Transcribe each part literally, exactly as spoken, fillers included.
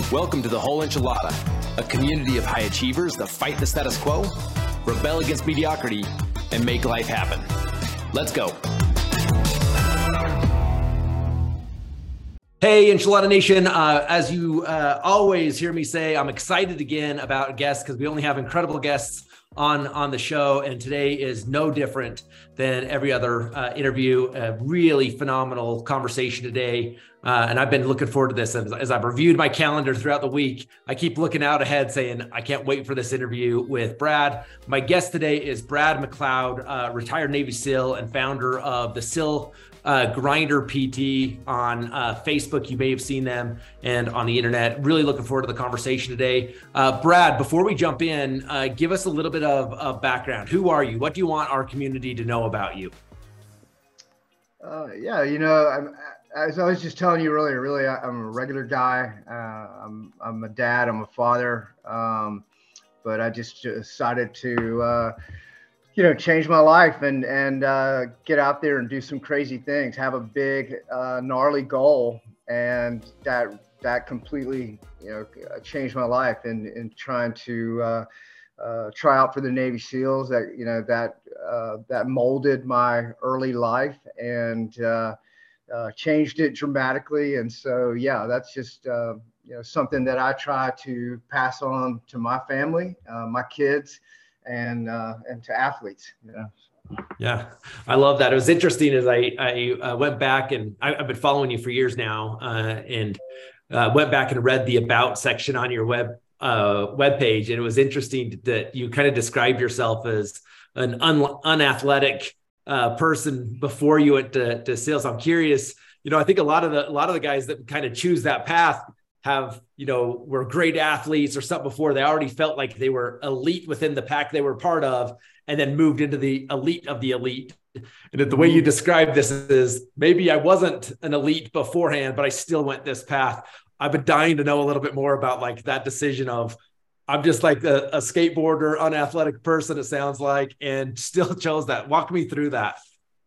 Welcome to the Whole Enchilada, a community of high achievers that fight the status quo, rebel against mediocrity, and make life happen. Let's go. Hey, Enchilada Nation. Uh, as you uh, always hear me say, I'm excited again about guests because we only have incredible guests on, on the show. And today is no different than every other uh, interview. A really phenomenal conversation today. Uh, and I've been looking forward to this as, as I've reviewed my calendar throughout the week. I keep looking out ahead saying, I can't wait for this interview with Brad. My guest today is Brad McLeod, uh, retired Navy SEAL and founder of the SEAL uh, Grinder P T on uh, Facebook. You may have seen them, and on the internet. Really looking forward to the conversation today. Uh, Brad, before we jump in, uh, give us a little bit of, of background. Who are you? What do you want our community to know about you? Uh, yeah, you know, I'm, as I was just telling you earlier, really, I, I'm a regular guy. Uh, I'm, I'm a dad, I'm a father, um, but I just decided to, uh, you know, change my life and, and uh, get out there and do some crazy things, have a big, uh, gnarly goal. And that, that completely, you know, changed my life in, in trying to uh, uh, try out for the Navy SEALs. That, you know, that, uh, that molded my early life and uh, uh, changed it dramatically. And so, yeah, that's just, uh, you know, something that I try to pass on to my family, uh, my kids, and uh, and to athletes. Yeah. Yeah, I love that. It was interesting as I, I uh, went back and I, I've been following you for years now uh, and uh, went back and read the about section on your web uh, webpage. And it was interesting that you kind of described yourself as an un- unathletic uh, person before you went to, to SEALs. I'm curious, you know, I think a lot of the, a lot of the guys that kind of choose that path have, you know, were great athletes or something before. They already felt like they were elite within the pack they were part of, and then moved into the elite of the elite. And the way you describe this is, maybe I wasn't an elite beforehand, but I still went this path. I've been dying to know a little bit more about like that decision of, I'm just like a, a skateboarder, unathletic person, it sounds like, and still chose that. Walk me through that.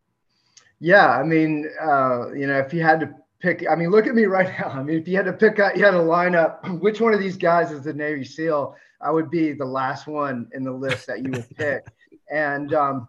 Yeah. I mean, uh, you know, if you had to pick, I mean, look at me right now. I mean, if you had to pick out, you had to line up which one of these guys is the Navy SEAL, I would be the last one in the list that you would pick. And, um,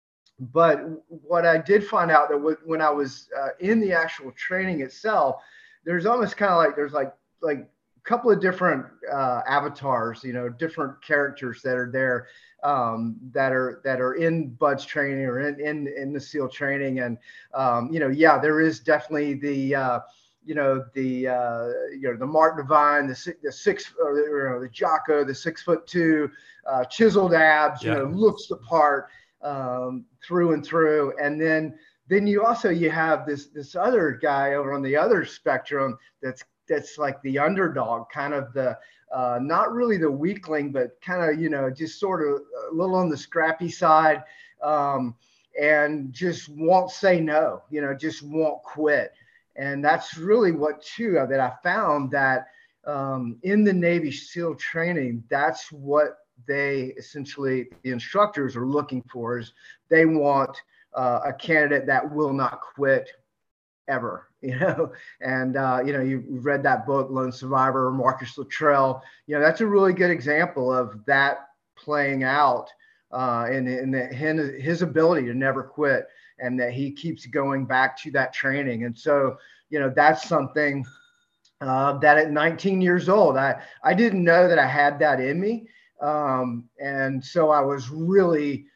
but what I did find out that w- when I was uh, in the actual training itself, there's almost kind of like, there's like, like a couple of different uh, avatars, you know, different characters that are there um, that are, that are in Bud's training or in, in, in the SEAL training. And, um, you know, yeah, there is definitely the, uh, you know, the, uh, you know, the Mark Divine, the, the six, or the, you know, the Jocko, the six foot two, uh, chiseled abs, you Yeah. know, looks the part um, through and through. And then, then you also, you have this, this other guy over on the other spectrum that's, that's like the underdog, kind of the, uh, not really the weakling, but kind of, you know, just sort of a little on the scrappy side, um, and just won't say no, you know, just won't quit. And that's really what too, that I found that um, in the Navy SEAL training, that's what they essentially, the instructors are looking for, is they want uh, a candidate that will not quit ever, you know. And, uh, you know, you've read that book, Lone Survivor, Marcus Luttrell, you know, that's a really good example of that playing out uh, in, in the, his, his ability to never quit, and that he keeps going back to that training. And so, you know, that's something uh, that at nineteen years old, I, I didn't know that I had that in me. Um, and so I was really,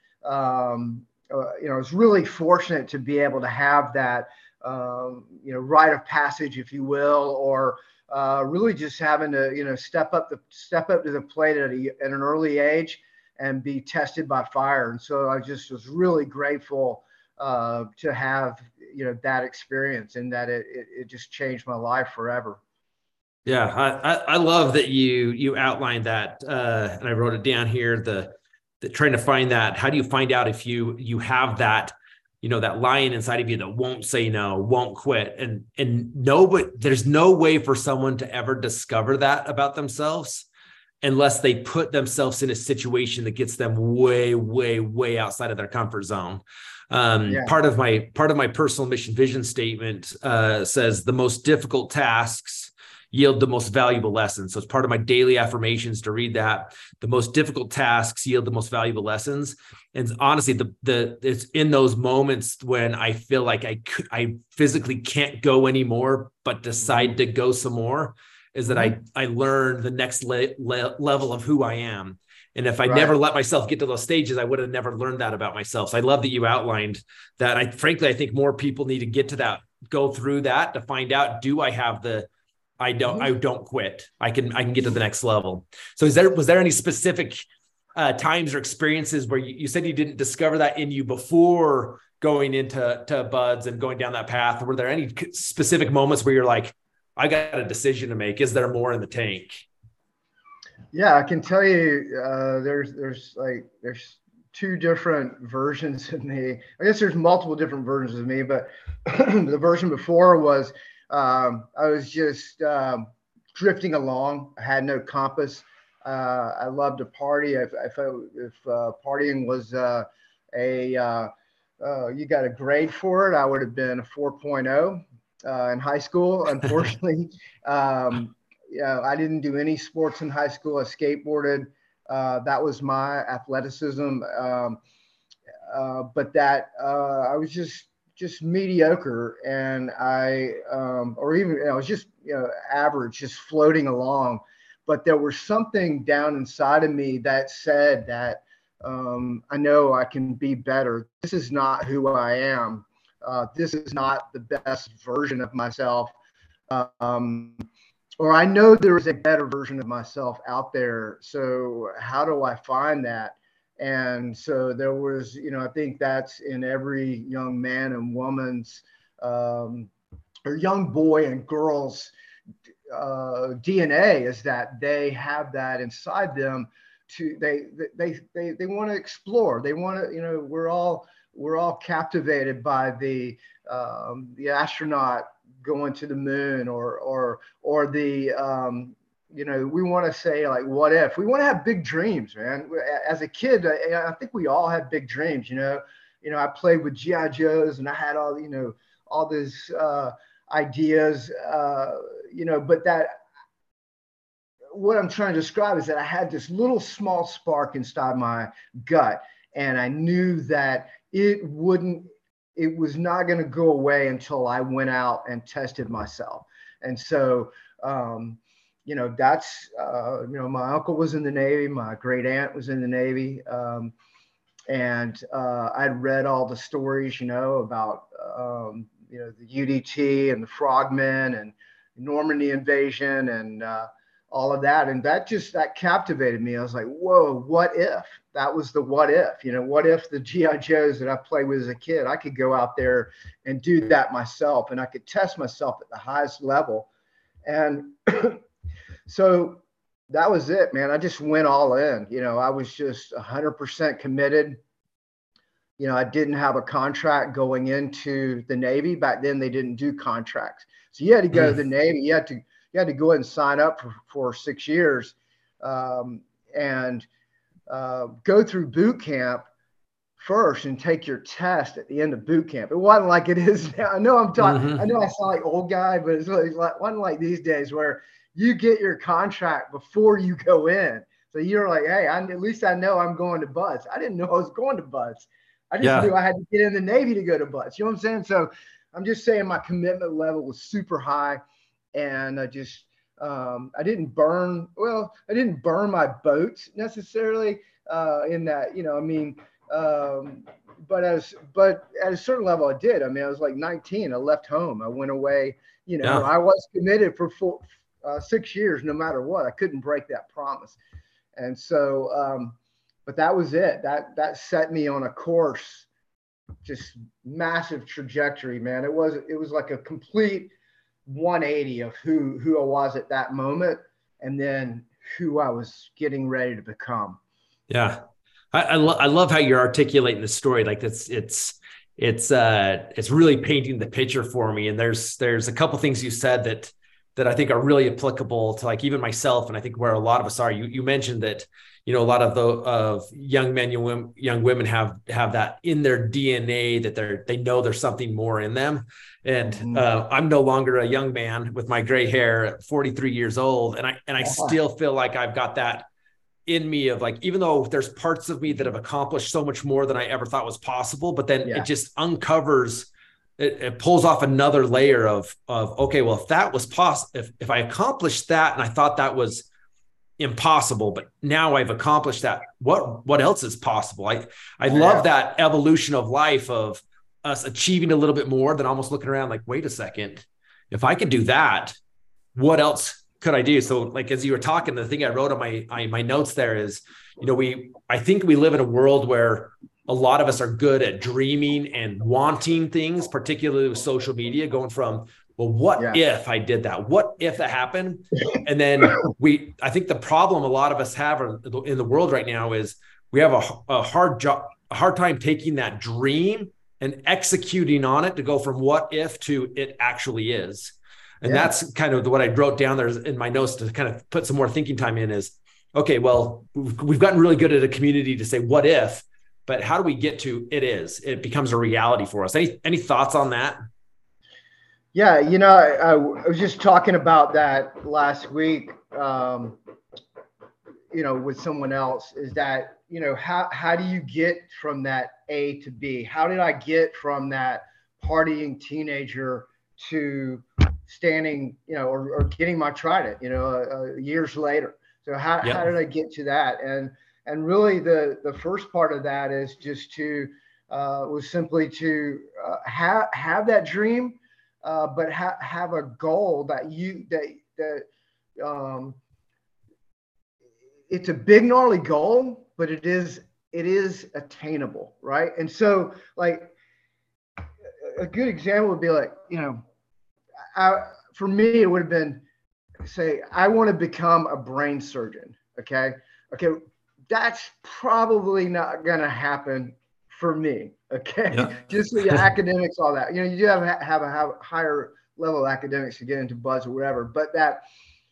um, uh, you know, I was really fortunate to be able to have that, um, you know, rite of passage, if you will, or uh, really just having to, you know, step up the step up to the plate at, a, at an early age and be tested by fire. And so I just was really grateful uh, to have, you know, that experience, and that it, it, it just changed my life forever. Yeah, I, I love that you you outlined that, uh, and I wrote it down here. The, the trying to find that. How do you find out if you you have that, you know, that lion inside of you that won't say no, won't quit, and and no, but there's no way for someone to ever discover that about themselves unless they put themselves in a situation that gets them way, way, way outside of their comfort zone. Um, yeah. Part of my part of my personal mission vision statement uh, says the most difficult tasks yield the most valuable lessons. So it's part of my daily affirmations to read that. The most difficult tasks yield the most valuable lessons. And honestly, the the it's in those moments when I feel like I could, I physically can't go anymore, but decide to go some more, is that I I learn the next le- le- level of who I am. And if I right. never let myself get to those stages, I would have never learned that about myself. So I love that you outlined that. I frankly, I think more people need to get to that, go through that to find out, do I have the, I don't, I don't quit. I can, I can get to the next level. So is there, was there any specific uh, times or experiences where you, you said you didn't discover that in you before going into to buds and going down that path? Were there any specific moments where you're like, I got a decision to make? Is there more in the tank? Yeah, I can tell you uh, there's there's like there's two different versions of me. I guess there's multiple different versions of me, but the version before was um, I was just um, drifting along. I had no compass. Uh, I loved to party. If if, I, if uh, partying was uh, a uh, uh, you got a grade for it, I would have been a four point oh uh, in high school. Unfortunately. um, Yeah, I didn't do any sports in high school. I skateboarded. Uh, that was my athleticism. Um, uh, but that uh, I was just just mediocre, and I um, or even you know, I was just you know average, just floating along. But there was something down inside of me that said that um, I know I can be better. This is not who I am. Uh, this is not the best version of myself. Um, Or I know there is a better version of myself out there. So how do I find that? And so there was, you know, I think that's in every young man and woman's um, or young boy and girl's uh, D N A, is that they have that inside them to they they they they want to explore. They want to, you know, we're all we're all captivated by the um, the astronaut going to the moon, or or or the um you know we want to say like what if. We want to have big dreams, man. As a kid, I, I think we all had big dreams. You know you know I played with G I Joes, and I had all you know all these uh ideas, uh you know but that what I'm trying to describe is that I had this little small spark inside my gut, and I knew that it wouldn't it was not going to go away until I went out and tested myself. And so, um, you know, that's, uh, you know, my uncle was in the Navy. My great aunt was in the Navy. Um, and uh, I'd read all the stories, you know, about, um, you know, the U D T and the frogmen and Normandy invasion and uh, all of that. And that just, that captivated me. I was like, whoa, what if? That was the what if, you know, what if the G I Joes that I played with as a kid, I could go out there and do that myself, and I could test myself at the highest level. And so that was it, man. I just went all in. You know, I was just one hundred percent committed. You know, I didn't have a contract going into the Navy. Back then, they didn't do contracts. So you had to go mm. to the Navy. You had to, you had to go ahead and sign up for, for six years um, and uh, go through boot camp first and take your test at the end of boot camp. It wasn't like it is now. I know I'm talking, mm-hmm. I know I sound like old guy, but it's like, it wasn't like these days where you get your contract before you go in. So you're like, hey, I, at least I know I'm going to Buds. I didn't know I was going to Buds. I just yeah. knew I had to get in the Navy to go to Buds. You know what I'm saying? So I'm just saying my commitment level was super high, and I just, um, I didn't burn, well, I didn't burn my boats necessarily uh, in that, you know, I mean, um, but as, but at a certain level I did. I mean, I was like nineteen, I left home, I went away, you know, yeah. I was committed for four, uh, six years, no matter what. I couldn't break that promise. And so, um, but that was it. That, that set me on a course, just massive trajectory, man. It was, it was like a complete one eighty of who, who I was at that moment, and then who I was getting ready to become. Yeah. I, I, lo- I love how you're articulating the story. Like it's, it's, it's, uh, it's really painting the picture for me. And there's, there's a couple things you said that, that I think are really applicable to like even myself. And I think where a lot of us are, you, you mentioned that, you know, a lot of the, of young men, young, young women have, have that in their D N A, that they're, they know there's something more in them. And uh, I'm no longer a young man with my gray hair at forty-three years old. And I, and I still feel like I've got that in me of like, even though there's parts of me that have accomplished so much more than I ever thought was possible, but then yeah. it just uncovers, it, it pulls off another layer of, of, okay, well, if that was possible, if, if I accomplished that and I thought that was impossible, but now I've accomplished that, what, what else is possible? I, I yeah. love that evolution of life of us achieving a little bit more than almost looking around like, wait a second, if I could do that, what else could I do? So like, as you were talking, the thing I wrote on my, my, my notes there is, you know, we, I think we live in a world where a lot of us are good at dreaming and wanting things, particularly with social media, going from, well, what yeah. if I did that? What if that happened? And then we, I think the problem a lot of us have in the world right now is we have a, a hard job, a hard time taking that dream and executing on it to go from what if to it actually is. And yeah. that's kind of what I wrote down there in my notes to kind of put some more thinking time in is, okay, well, we've, we've gotten really good at a community to say, what if, but how do we get to it is, it becomes a reality for us. Any, any thoughts on that? Yeah. You know, I, I was just talking about that last week, um, you know, with someone else is that, you know, how, how do you get from that A to B? How did I get from that partying teenager to standing, you know, or, or getting my Trident, you know, uh, years later? So how, yep. how did I get to that? And, and really the, the first part of that is just to, uh, was simply to uh, have, have that dream, uh, but ha- have a goal that you, that, that, um, it's a big gnarly goal, but it is, it is attainable. Right. And so like a good example would be like, you know, I, for me, it would have been say, I want to become a brain surgeon. Okay. Okay. That's probably not going to happen for me. Okay. Yeah. Just the academics, all that, you know, you do have, have a, have a higher level of academics to get into buzz or whatever, but that,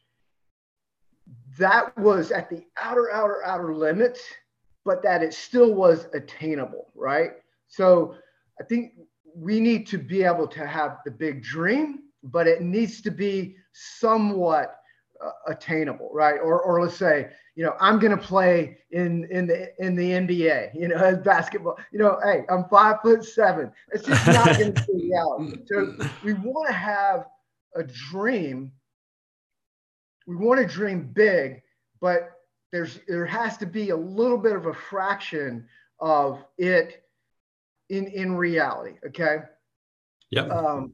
that was at the outer, outer, outer limits, but that it still was attainable. Right. So I think we need to be able to have the big dream, but it needs to be somewhat uh, attainable, right? Or, or let's say, you know, I'm going to play in in the in the N B A, you know, as basketball. You know, hey, I'm five foot seven. It's just not going to be reality. So we want to have a dream. We want to dream big, but there's there has to be a little bit of a fraction of it in in reality. Okay. Yeah. Um,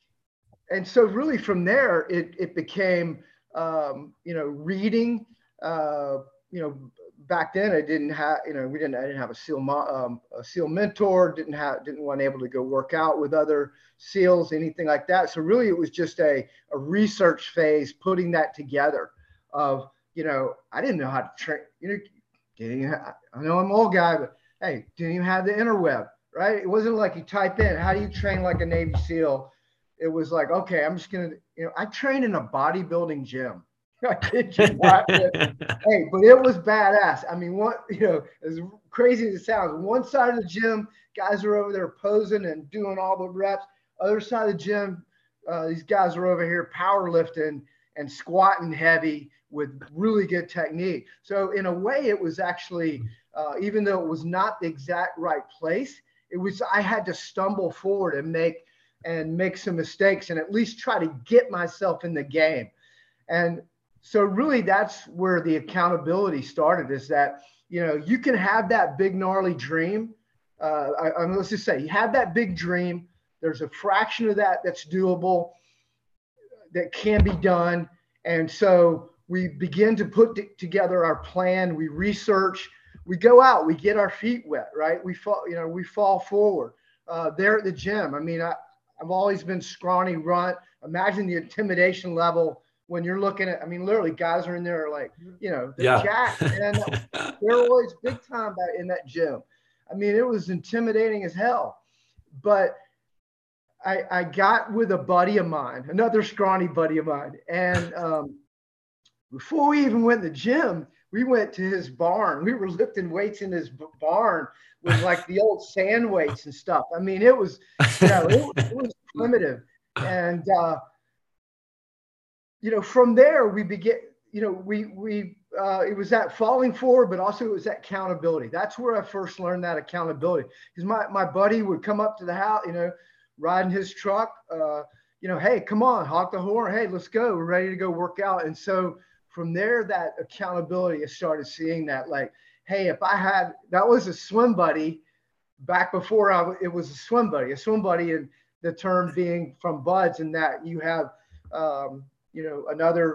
And so really from there, it, it became, um, you know, reading, uh, you know, back then I didn't have, you know, we didn't, I didn't have a SEAL, um, a SEAL mentor, didn't have, didn't want able to go work out with other SEALs, anything like that. So really it was just a, a research phase, putting that together of, you know, I didn't know how to train, you know, didn't even have, I know I'm an old guy, but hey, didn't even have the interweb, right? It wasn't like you type in, how do you train like a Navy SEAL? It was like, okay, I'm just going to, you know, I trained in a bodybuilding gym. I kid you not. Hey, but it was badass. I mean, what, you know, as crazy as it sounds, one side of the gym, guys are over there posing and doing all the reps. Other side of the gym, uh, these guys are over here powerlifting and squatting heavy with really good technique. So in a way, it was actually, uh, even though it was not the exact right place, it was, I had to stumble forward and make, and make some mistakes and at least try to get myself in the game. And so really that's where the accountability started, is that, you know, you can have that big gnarly dream. Uh, I, I mean, let's just say you have that big dream. There's a fraction of that that's doable, that can be done. And so we begin to put t- together our plan. We research, we go out, we get our feet wet, right? We fall, you know, we fall forward uh, there at the gym. I mean, I, I've always been scrawny runt. Imagine the intimidation level when you're looking at, I mean, literally guys are in there like, you know, they're yeah. jacked, and they're always big time back in that gym. I mean, it was intimidating as hell. But I, I got with a buddy of mine, another scrawny buddy of mine. And um, before we even went to the gym, we went to his barn. We were lifting weights in his barn with like the old sand weights and stuff. I mean, it was, you know, it, it was primitive. And, uh, you know, from there we begin, you know, we, we, uh, it was that falling forward, but also it was that accountability. That's where I first learned that accountability, because my, my buddy would come up to the house, you know, riding his truck, uh, you know, hey, come on, honk the horn. Hey, let's go. We're ready to go work out. And so from there, that accountability, I started seeing that, like, hey, if I had, that was a swim buddy back before I, it was a swim buddy, a swim buddy, and the term being from buds, and that you have, um, you know, another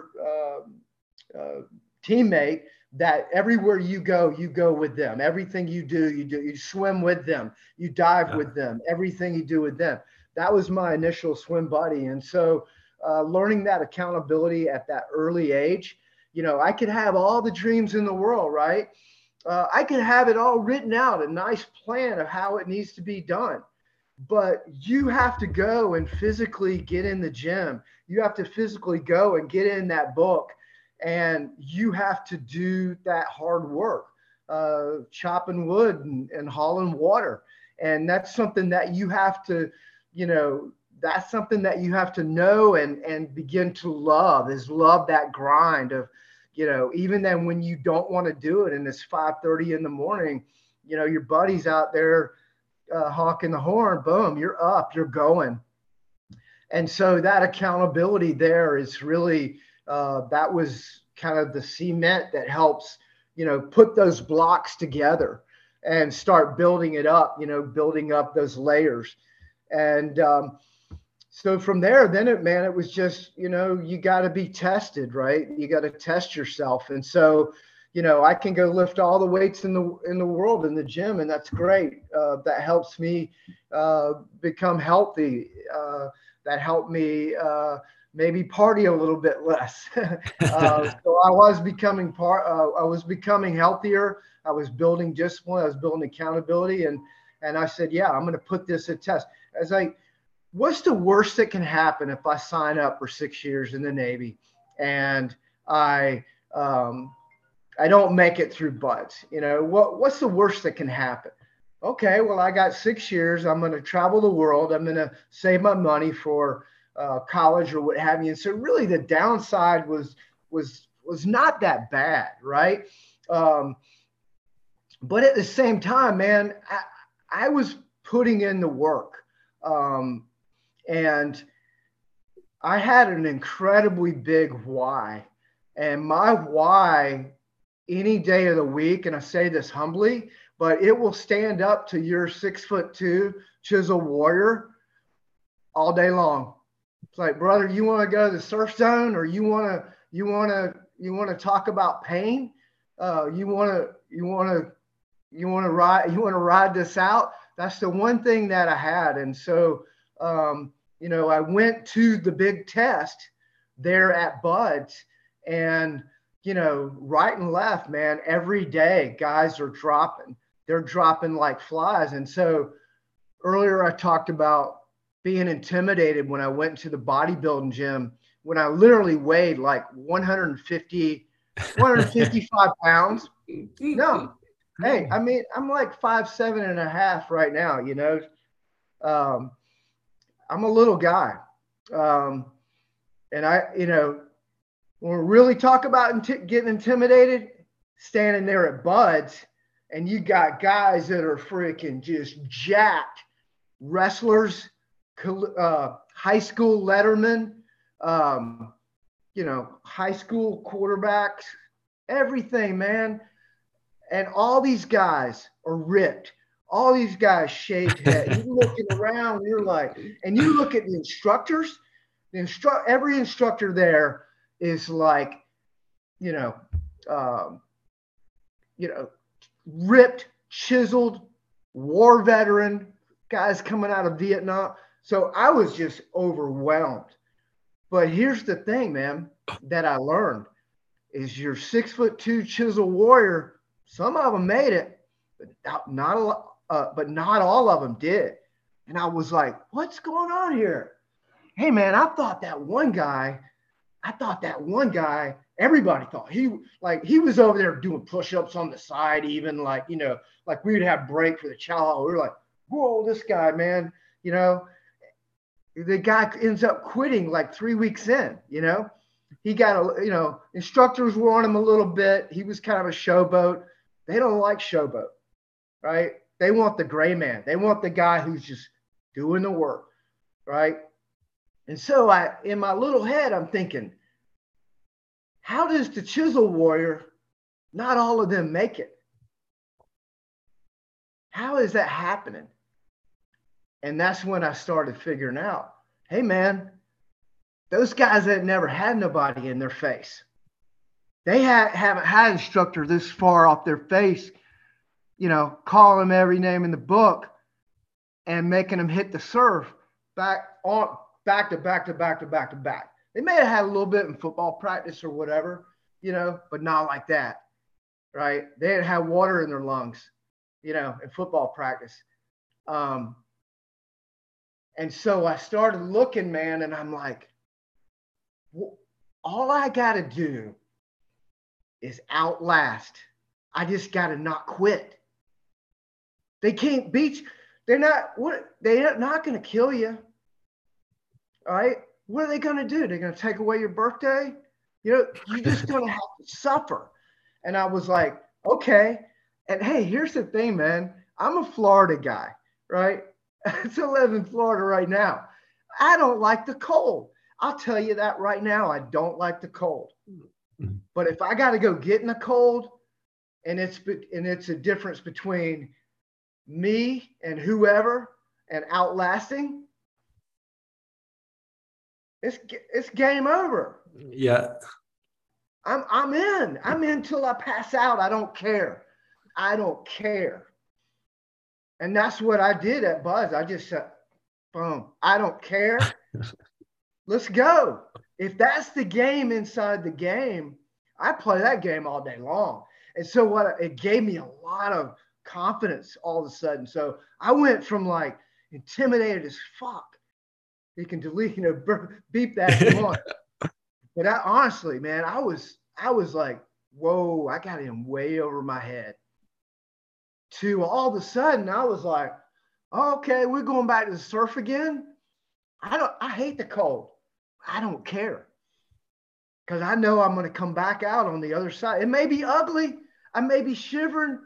uh, uh, teammate that everywhere you go, you go with them. Everything you do, you do, you swim with them, you dive with them, everything you do with them. That was my initial swim buddy. And so uh, learning that accountability at that early age, you know, I could have all the dreams in the world, right? Uh, I could have it all written out, a nice plan of how it needs to be done. But you have to go and physically get in the gym. You have to physically go and get in that book, and you have to do that hard work, uh, chopping wood and, and hauling water. And that's something that you have to, you know, that's something that you have to know and, and begin to love, is love that grind of, you know, even then when you don't want to do it and it's five thirty in the morning, you know, your buddy's out there uh, honking the horn, boom, you're up, you're going. And so that accountability there is really, uh, that was kind of the cement that helps, you know, put those blocks together and start building it up, you know, building up those layers. And um, so from there, then it, man, it was just, you know, you got to be tested, right? You got to test yourself. And so, you know, I can go lift all the weights in the, in the world in the gym, and that's great. Uh, that helps me uh, become healthy. Uh, that helped me uh, maybe party a little bit less. uh, so I was becoming part, uh, I was becoming healthier. I was building discipline. I was building accountability. And, and I said, yeah, I'm going to put this to test. As I, what's the worst that can happen if I sign up for six years in the Navy and I, um, I don't make it through buds? You know, what, what's the worst that can happen? Okay, well, I got six years. I'm going to travel the world. I'm going to save my money for uh, college or what have you. And so really the downside was, was, was not that bad. Right. Um, but at the same time, man, I, I was putting in the work. Um, and I had an incredibly big why, and my why any day of the week, and I say this humbly, but it will stand up to your six foot two chisel warrior all day long. It's like, brother, you want to go to the surf zone, or you want to, you want to, you want to talk about pain? Uh, you want to, you want to, you want to ride, you want to ride this out? That's the one thing that I had. And so, um, you know, I went to the big test there at Buds, and, you know, right and left, man, every day guys are dropping. They're dropping like flies. And so earlier I talked about being intimidated when I went to the bodybuilding gym, when I literally weighed like one hundred fifty, one hundred fifty-five pounds. No. Hey, I mean, I'm like five, seven and a half right now, you know. Um, I'm a little guy. Um, and I, you know, when we really talk about int- getting intimidated, standing there at Buds, and you got guys that are freaking just jacked, wrestlers, uh, high school lettermen, um, you know, high school quarterbacks, everything, man. And all these guys are ripped. All these guys shaved head. You're looking around, you're like, and you look at the instructors, the instru- every instructor there is like, you know, um, you know, ripped, chiseled, war veteran, guys coming out of Vietnam. So I was just overwhelmed. But here's the thing, man, that I learned is your six foot two chisel warrior. Some of them made it, but not, not a lot, uh, but not all of them did. And I was like, what's going on here? Hey, man, I thought that one guy, I thought that one guy, everybody thought he like he was over there doing push-ups on the side, even like, you know, like we would have break for the chow. We were like, whoa, this guy, man, you know, the guy ends up quitting like three weeks in, you know, he got a, you know, instructors were on him a little bit. He was kind of a showboat. They don't like showboat, right? They want the gray man. They want the guy who's just doing the work, right? And so I, in my little head, I'm thinking, how does the Chisel Warrior, not all of them make it? How is that happening? And that's when I started figuring out, hey, man, those guys that never had nobody in their face, they ha- haven't had an instructor this far off their face, you know, calling them every name in the book and making them hit the surf back on back to back to back to back to back. They may have had a little bit in football practice or whatever, you know, but not like that, right? They didn't have water in their lungs, you know, in football practice. Um, and so I started looking, man, and I'm like, well, all I got to do is outlast. I just got to not quit. They can't beat you. They're not, what, they're not going to kill you. All right. What are they going to do? They're going to take away your birthday? You know, you're just going to have to suffer. And I was like, okay. And hey, here's the thing, man. I'm a Florida guy, right? I still live in Florida right now. I don't like the cold. I'll tell you that right now. I don't like the cold. But if I got to go get in the cold, and it's and it's a difference between me and whoever and outlasting, it's it's game over. Yeah. I'm I'm in. I'm in till I pass out. I don't care. I don't care. And that's what I did at Buzz. I just said, boom, I don't care. Let's go. If that's the game inside the game, I play that game all day long. And so what it gave me a lot of confidence all of a sudden. So I went from like intimidated as fuck. You can delete, you know, beep that if you want. But I honestly, man, I was, I was like, whoa, I got him way over my head. To all of a sudden, I was like, oh, okay, we're going back to the surf again. I don't, I hate the cold. I don't care. Because I know I'm going to come back out on the other side. It may be ugly. I may be shivering.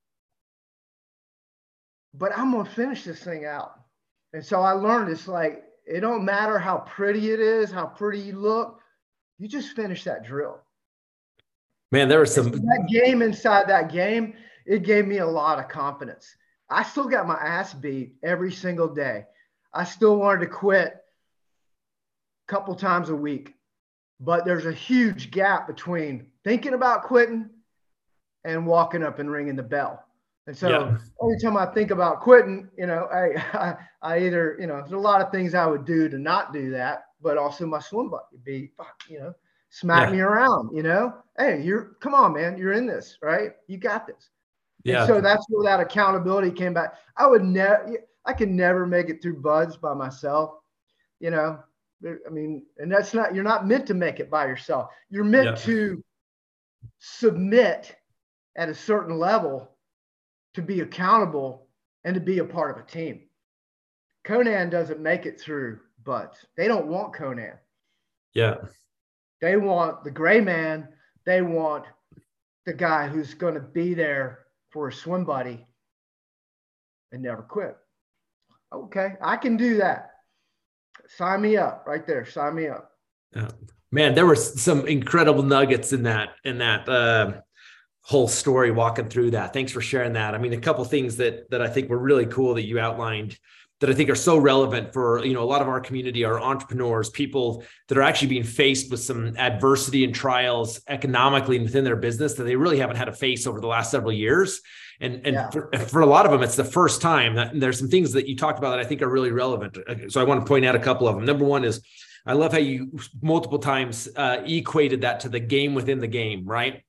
But I'm going to finish this thing out. And so I learned it's like, it don't matter how pretty it is, how pretty you look. You just finish that drill. Man, there was some. That game inside that game, it gave me a lot of confidence. I still got my ass beat every single day. I still wanted to quit a couple times a week. But there's a huge gap between thinking about quitting and walking up and ringing the bell. And so yeah. Every time I think about quitting, you know, I, I, I either, you know, there's a lot of things I would do to not do that, but also my swim butt would be, you know, smack yeah. me around, you know, hey, you're, come on, man, you're in this, right? You got this. Yeah. And so that's where that accountability came back. I would never, I could never make it through Buzz by myself, you know. I mean, and that's not, you're not meant to make it by yourself. You're meant yeah. to submit at a certain level to be accountable and to be a part of a team. Conan doesn't make it through Buzz. They don't want Conan. Yeah. They want the gray man. They want the guy who's going to be there for a swim buddy and never quit. Okay, I can do that. Sign me up right there. Sign me up. Yeah. Man, there were some incredible nuggets in that, in that uh, whole story walking through that. Thanks for sharing that. I mean, a couple things that, that I think were really cool that you outlined that I think are so relevant for, you know, a lot of our community, our entrepreneurs, people that are actually being faced with some adversity and trials economically within their business that they really haven't had to face over the last several years. And, and yeah. for, for a lot of them, it's the first time. That, and there's some things that you talked about that I think are really relevant. So I want to point out a couple of them. Number one is, I love how you multiple times uh, equated that to the game within the game, right?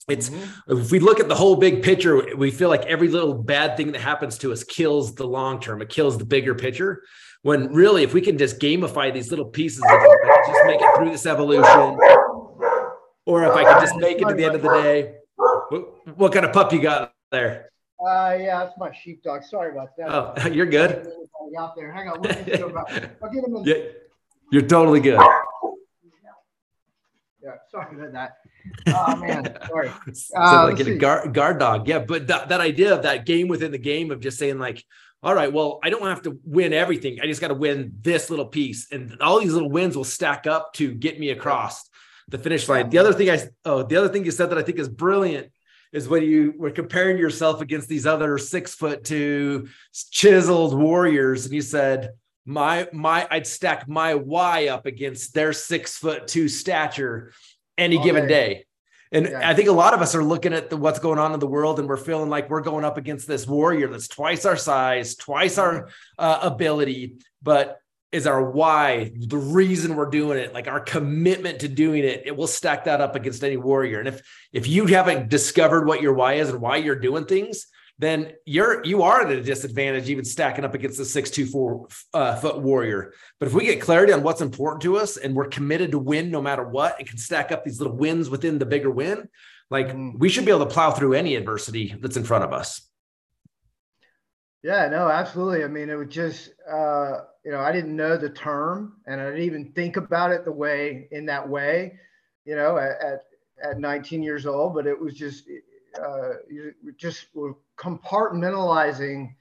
It's Mm-hmm. if we look at the whole big picture, we feel like every little bad thing that happens to us kills the long term. It kills the bigger picture. When really, if we can just gamify these little pieces, of it, if I can just make it through this evolution, or if I can just make it to the end of the day. What, what kind of pup you got there? Uh, yeah, that's my sheepdog. Sorry about that. Oh, you're good. Out there. Hang on. Let me go back. I'll get him in. Yeah, you're totally good. Yeah, sorry about that. Oh man, sorry. So Uh, like a guard, guard dog. Yeah, but that, that idea of that game within the game of just saying like, all right, well, I don't have to win everything. I just got to win this little piece. And all these little wins will stack up to get me across the finish line. The other thing I, oh, the other thing you said that I think is brilliant is when you were comparing yourself against these other six foot two chiseled warriors. And you said, my, my, I'd stack my Y up against their six foot two stature any All given day. day. And Yeah. I think a lot of us are looking at the, what's going on in the world, and we're feeling like we're going up against this warrior that's twice our size, twice our uh, ability, but is our why, the reason we're doing it, like our commitment to doing it, it will stack that up against any warrior. And if if you haven't discovered what your why is and why you're doing things, then you're you are at a disadvantage even stacking up against the six two four uh, foot warrior. But if we get clarity on what's important to us and we're committed to win no matter what, and can stack up these little wins within the bigger win, like Mm. we should be able to plow through any adversity that's in front of us. Yeah, no, absolutely. I mean, it was just, uh, you know, I didn't know the term, and I didn't even think about it the way in that way, you know, at at, at nineteen years old. But it was just, uh, you just were compartmentalizing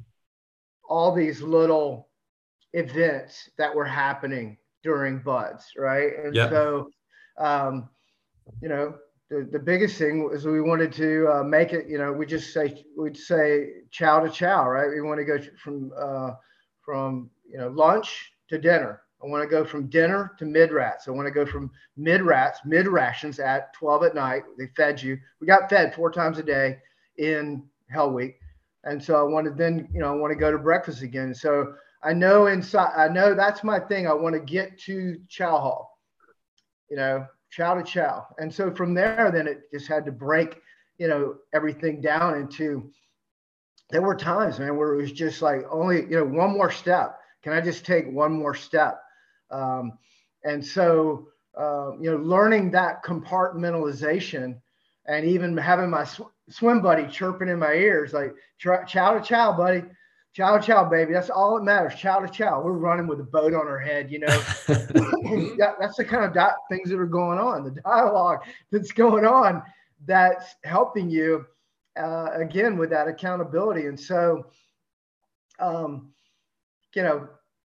all these little events that were happening during buds, right? And Yep. so, um, you know, the, the biggest thing was we wanted to uh, make it, you know, we just say, we'd say chow to chow, right? We want to go from, uh, from, you know, lunch to dinner. I want to go from dinner to mid rats. I want to go from mid rats, mid rations at twelve at night. They fed you. We got fed four times a day in Hell Week. And so I wanted then, you know, I want to go to breakfast again. So I know inside, I know that's my thing. I want to get to chow hall, you know, chow to chow. And so from there, then it just had to break, you know, everything down into, there were times, man, where it was just like only, you know, one more step. Can I just take one more step? Um, and so, uh, you know, learning that compartmentalization and even having my sw- swim buddy chirping in my ears, like chow to chow, buddy. Chow to chow, baby. That's all that matters. Chow to chow. We're running with a boat on our head, you know. that, that's the kind of di- things that are going on, the dialogue that's going on that's helping you, uh, again, with that accountability. And so, um, you know,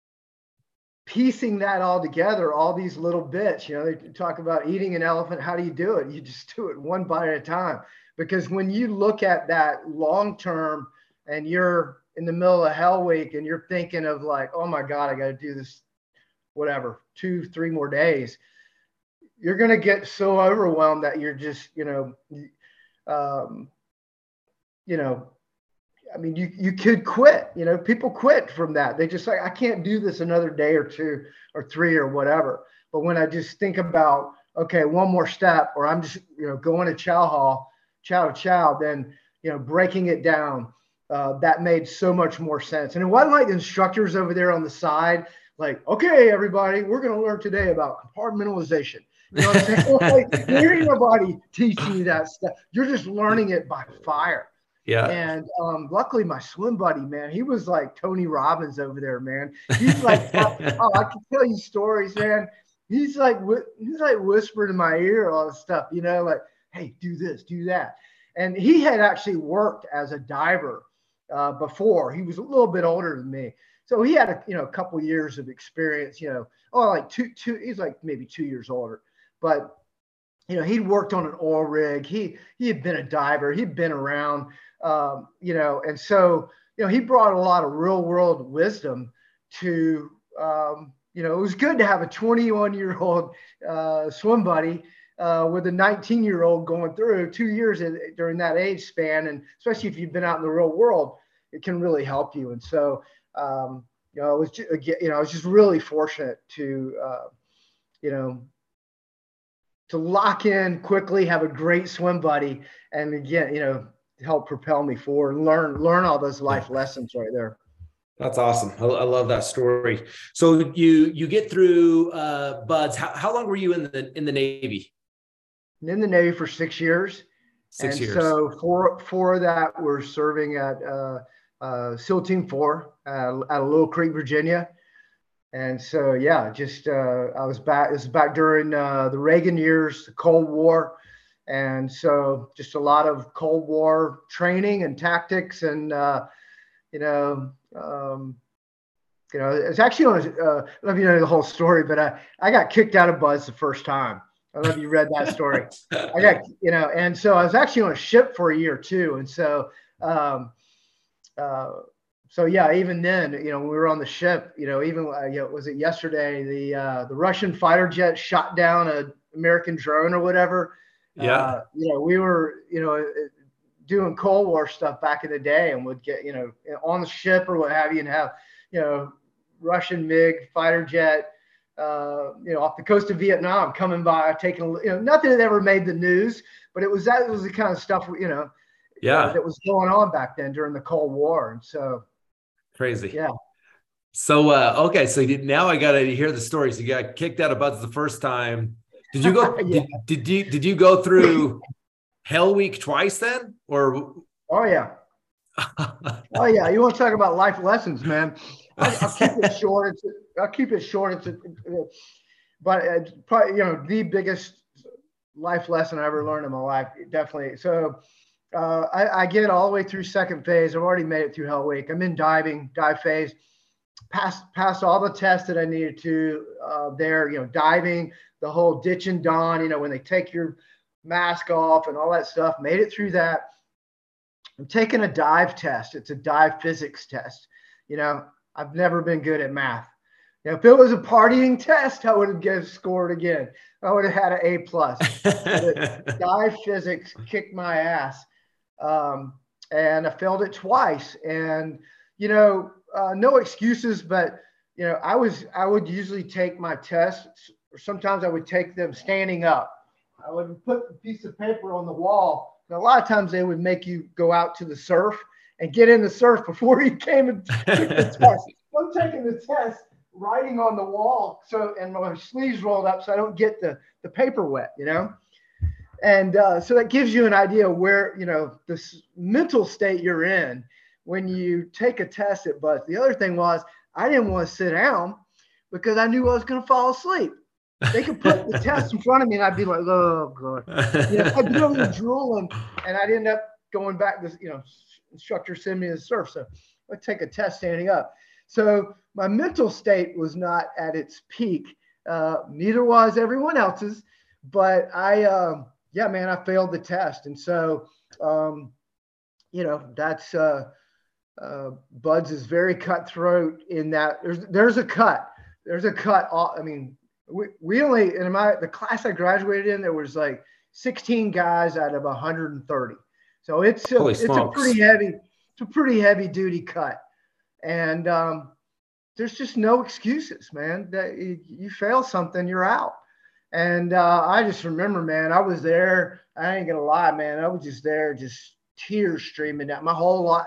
piecing that all together, all these little bits, you know, they talk about eating an elephant. How do you do it? You just do it one bite at a time. Because when you look at that long term and you're in the middle of Hell Week and you're thinking of like, oh my God, I got to do this, whatever, two, three more days, you're going to get so overwhelmed that you're just, you know, um, you know, I mean, you, you could quit, you know, people quit from that. They just like, I can't do this another day or two or three or whatever. But when I just think about, okay, one more step, or I'm just, you know, going to chow hall, chow to chow, then, you know, breaking it down, uh, that made so much more sense. And it wasn't like the instructors over there on the side, like, okay, everybody, we're going to learn today about compartmentalization. You know what I'm saying? Like, there ain't nobody teaching you that stuff. You're just learning it by fire. Yeah. And um, luckily, my swim buddy, man, he was like Tony Robbins over there, man. He's like, oh, oh, I can tell you stories, man. He's like, he's like whispering in my ear all this stuff, you know, like, hey, do this, do that. And he had actually worked as a diver uh, before. He was a little bit older than me, so he had a you know a couple years of experience. You know, oh, like two, two. He's like maybe two years older, but you know, he'd worked on an oil rig. He he had been a diver. He'd been around. Um, you know, and so, you know, he brought a lot of real world wisdom to, um, you know, it was good to have a twenty-one year old uh, swim buddy uh, with a nineteen year old going through two years in, during that age span. And especially if you've been out in the real world, it can really help you. And so, um, you know, it was, just, you know, I was just really fortunate to, uh, you know, to lock in quickly, have a great swim buddy, and again, you know, help propel me forward and learn learn all those life lessons right there. That's awesome. I, I love that story. So you you get through uh, BUD/S. How, how long were you in the in the Navy? In the Navy for six years. Six and years. So four four of that were serving at uh, uh, SEAL Team Four uh, at Little Creek, Virginia. And so yeah, just uh, I was back. This was back during uh, the Reagan years, the Cold War. And so just a lot of Cold War training and tactics and, uh, you know, um, you know, it's actually on, uh, I don't know if you know the whole story, but I, I got kicked out of BUD/S the first time. I don't know if you read that story. I got, you know, and so I was actually on a ship for a year too. And so, um, uh, so yeah, even then, you know, when we were on the ship, you know, even, uh, you know, was it yesterday, the, uh, the Russian fighter jet shot down an American drone or whatever. Yeah. Uh, you know, we were, you know, doing Cold War stuff back in the day and would get, you know, on the ship or what have you and have, you know, Russian MiG fighter jet, uh, you know, off the coast of Vietnam coming by, taking, you know, nothing that ever made the news, but it was, that was the kind of stuff, you know, yeah, uh, that was going on back then during the Cold War. And so. Crazy. Yeah. So, uh, okay. So now I got to hear the story. So you got kicked out of BUD/S the first time. Did you go, yeah. did, did you, did you go through Hell Week twice then? Or? Oh yeah. Oh yeah. You want to talk about life lessons, man. I'll, I'll keep it short. It's, I'll keep it short. It's, a, but it's probably, you know, the biggest life lesson I ever learned in my life. Definitely. So uh, I, I get all the way through second phase. I've already made it through Hell Week. I'm in diving, dive phase, passed, passed all the tests that I needed to uh, there, you know, diving, the whole ditch and don, you know, when they take your mask off and all that stuff, made it through that. I'm taking a dive test. It's a dive physics test. You know, I've never been good at math. You know, if it was a partying test, I would have get scored again. I would have had an A plus. Dive physics kicked my ass. Um, and I failed it twice. And, you know, uh, no excuses, but, you know, I was, I would usually take my tests, or sometimes I would take them standing up. I would put a piece of paper on the wall. And a lot of times they would make you go out to the surf and get in the surf before you came and took the test. I'm taking the test, writing on the wall, so, and my sleeves rolled up so I don't get the, the paper wet, you know? And uh, so that gives you an idea where, you know, this mental state you're in when you take a test at BUD/S. The other thing was I didn't want to sit down because I knew I was going to fall asleep. They could put the test in front of me and I'd be like, oh, God. You know, I'd be over there drooling and I'd end up going back to, you know, instructor send me to the surf. So I'd take a test standing up. So my mental state was not at its peak. Uh, neither was everyone else's. But I, uh, yeah, man, I failed the test. And so, um, you know, that's uh, uh, BUD/S is very cutthroat in that there's there's a cut. There's a cut. All, I mean, we, we only, in my, the class I graduated in, there was like sixteen guys out of one hundred thirty. So it's a, it's a pretty heavy, it's a pretty heavy duty cut. And um, there's just no excuses, man. That you, you fail something, you're out. And uh, I just remember, man, I was there. I ain't gonna lie, man. I was just there, just tears streaming down my whole life.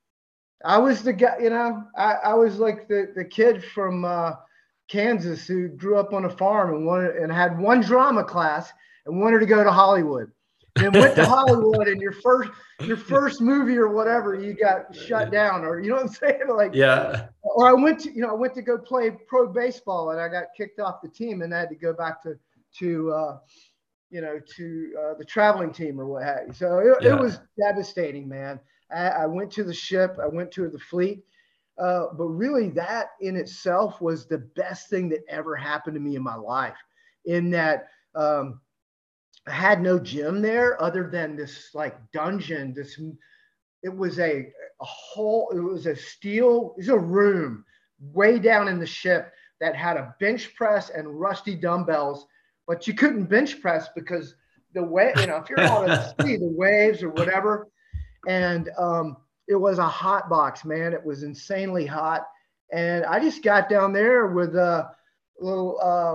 I was the guy, you know, I, I was like the, the kid from uh, Kansas who grew up on a farm and wanted and had one drama class and wanted to go to Hollywood. And went to Hollywood and your first your first movie or whatever, you got shut down, or you know what I'm saying? Like, yeah. Or I went to, you know, I went to go play pro baseball and I got kicked off the team and I had to go back to to uh, you know, to uh, the traveling team or what have you. So it, yeah. it was devastating, man. I, I went to the ship, I went to the fleet, uh, but really that in itself was the best thing that ever happened to me in my life. In that. Um, I had no gym there other than this like dungeon. This, it was a, a whole, it was a steel, it was a room way down in the ship that had a bench press and rusty dumbbells, but you couldn't bench press because the way, you know, if you're out at sea, the waves or whatever. And um, it was a hot box, man. It was insanely hot. And I just got down there with a little, uh,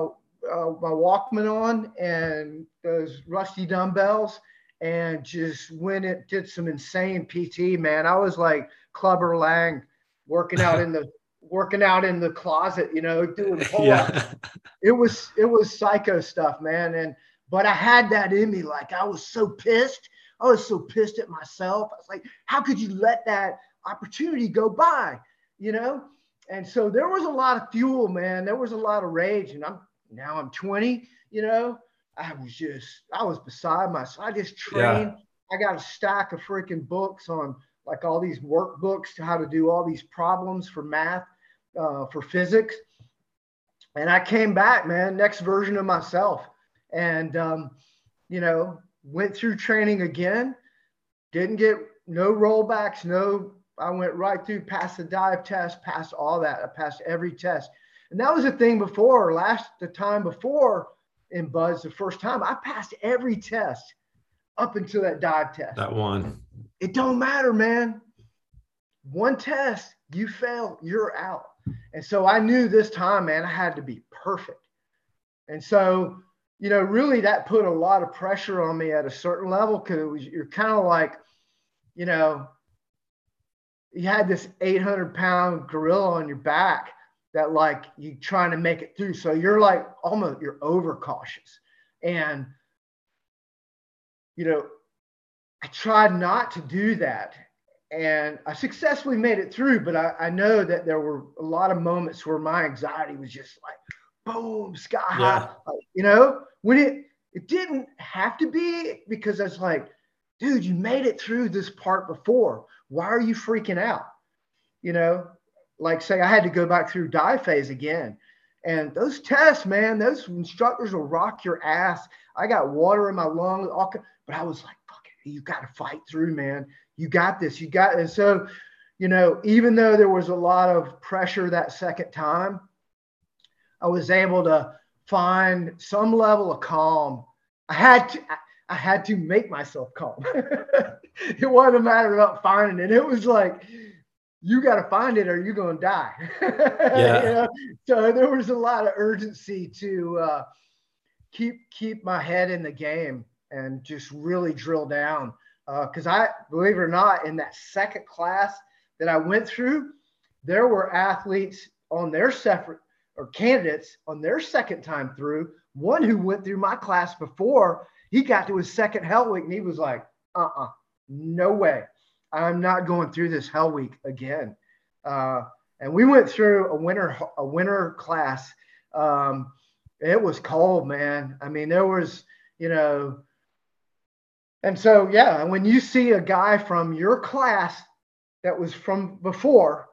uh, my Walkman on and those rusty dumbbells and just went and did some insane P T, man. I was like Clubber Lang working out in the working out in the closet, you know, doing pull-ups. Yeah. It was it was psycho stuff, man. And but I had that in me. Like I was so pissed. I was so pissed at myself. I was like, how could you let that opportunity go by? You know? And so there was a lot of fuel, man. There was a lot of rage. And I'm now I'm twenty, you know. I was just, I was beside myself. I just trained. Yeah. I got a stack of freaking books on like all these workbooks to how to do all these problems for math, uh, for physics. And I came back, man, next version of myself. And, um, you know, went through training again, didn't get no rollbacks, no, I went right through, passed the dive test, passed all that. I passed every test. And that was the thing before, last, the time before in Buzz, the first time, I passed every test up until that dive test. That one. It don't matter, man. One test, you fail, you're out. And so I knew this time, man, I had to be perfect. And so, you know, really that put a lot of pressure on me at a certain level because it was, you're kind of like, you know, you had this eight hundred pound gorilla on your back that like you trying to make it through. So you're like almost, you're overcautious. And, you know, I tried not to do that. And I successfully made it through, but I, I know that there were a lot of moments where my anxiety was just like, boom, sky high. Yeah. Like, you know, when it, it didn't have to be, because I was like, dude, you made it through this part before. Why are you freaking out? You know, like say I had to go back through dive phase again. And those tests, man, those instructors will rock your ass. I got water in my lungs, all, but I was like, fuck it, you got to fight through, man. You got this, you got, and so, you know, even though there was a lot of pressure that second time, I was able to find some level of calm. I had to, I had to make myself calm. It wasn't a matter of finding it. It was like, you got to find it or you're going to die. Yeah. You know? So there was a lot of urgency to uh, keep, keep my head in the game and just really drill down. Because uh, I, believe it or not, in that second class that I went through, there were athletes on their separate, or candidates on their second time through. One who went through my class before, he got to his second Hell Week and he was like, uh-uh, no way. I'm not going through this Hell Week again. Uh, and we went through a winter, a winter class. Um, it was cold, man. I mean, there was, you know, and so, yeah, when you see a guy from your class that was from before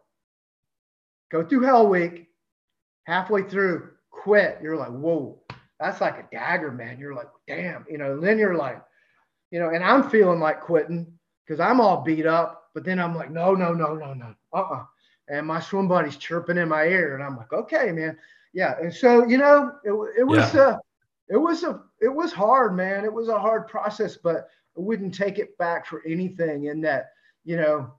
go through Hell Week, halfway through, quit, you're like, whoa, that's like a dagger, man. You're like, damn, you know, and then you're like, you know, and I'm feeling like quitting because I'm all beat up, but then I'm like, no, no, no, no, no, uh-uh. And my swim buddy's chirping in my ear and I'm like, okay, man. Yeah. And so, you know, it, it was, yeah. uh, it was a, it was hard, man. It was a hard process, but I wouldn't take it back for anything. In that, you know,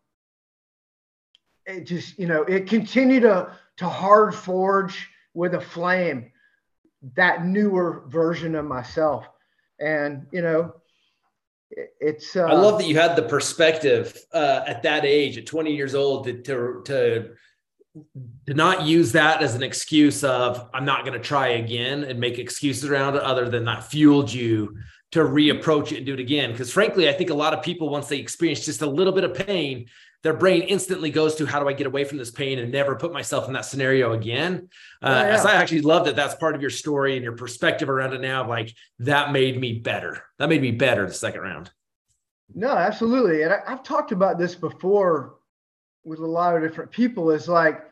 it just, you know, it continued to, to hard forge with a flame that newer version of myself. And, you know, it, it's, uh, I love that you had the perspective uh, at that age, at twenty years old, to, to, to, to not use that as an excuse of, I'm not going to try again and make excuses around it, other than that fueled you to reapproach it and do it again. Because frankly, I think a lot of people, once they experience just a little bit of pain, their brain instantly goes to, how do I get away from this pain and never put myself in that scenario again? Uh, yeah. So I actually love that that's part of your story and your perspective around it now. Like, that made me better. That made me better the second round. No, absolutely. And I, I've talked about this before with a lot of different people. Is like,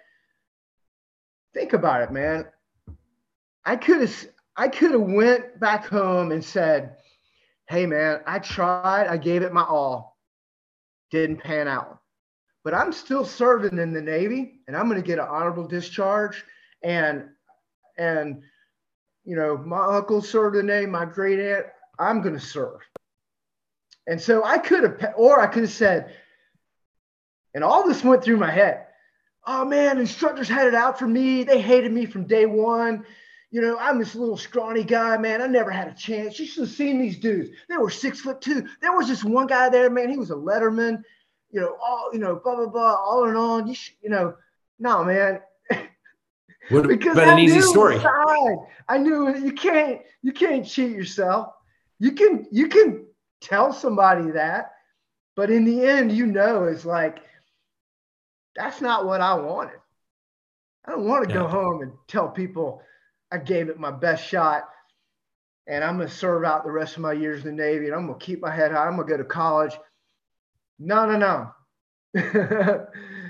think about it, man. I could have, I could have went back home and said, hey, man, I tried. I gave it my all. Didn't pan out. But I'm still serving in the Navy, and I'm going to get an honorable discharge. And, and you know, my uncle served in the Navy, my great aunt, I'm going to serve. And so I could have, or I could have said, and all this went through my head, oh, man, instructors had it out for me. They hated me from day one. you know, I'm this little scrawny guy, man. I never had a chance. You should have seen these dudes. They were six foot two. There was this one guy there, man. He was a letterman, you know, all, you know, blah, blah, blah, all and on. You should, you know, no, man. Would have Because been I an easy knew story. inside, I knew you can't, you can't cheat yourself. You can, you can tell somebody that, but in the end, you know, it's like, that's not what I wanted. I don't want to Yeah. go home and tell people I gave it my best shot and I'm going to serve out the rest of my years in the Navy and I'm going to keep my head high. I'm going to go to college. No, no, no.